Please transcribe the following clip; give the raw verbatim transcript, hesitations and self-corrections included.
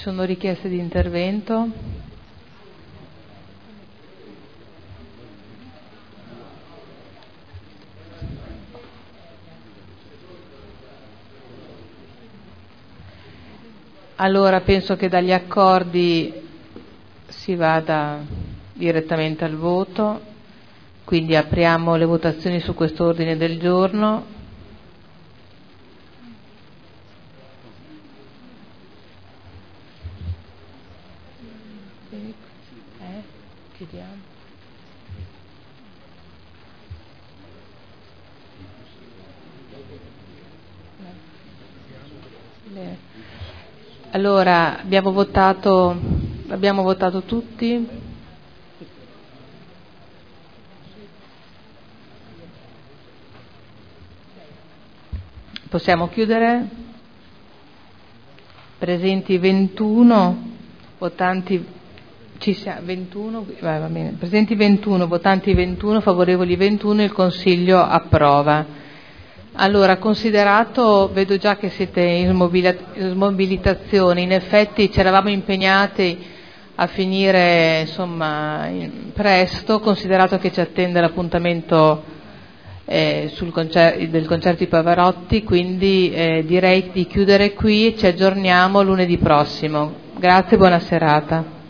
sono richieste di intervento? Allora penso che dagli accordi si vada direttamente al voto, quindi apriamo le votazioni su questo ordine del giorno. Eh, chiediamo. Le... Allora, abbiamo votato, abbiamo votato tutti? Possiamo chiudere? Presenti ventuno, votanti ci siamo, ventuno, vai, va bene. Presenti ventuno, votanti ventuno, favorevoli ventuno, il Consiglio approva. Allora, considerato, vedo già che siete in smobilitazione, in effetti ci eravamo impegnati a finire insomma presto, considerato che ci attende l'appuntamento eh, sul concer- del concerto di Pavarotti, quindi eh, direi di chiudere qui e ci aggiorniamo lunedì prossimo. Grazie e buona serata.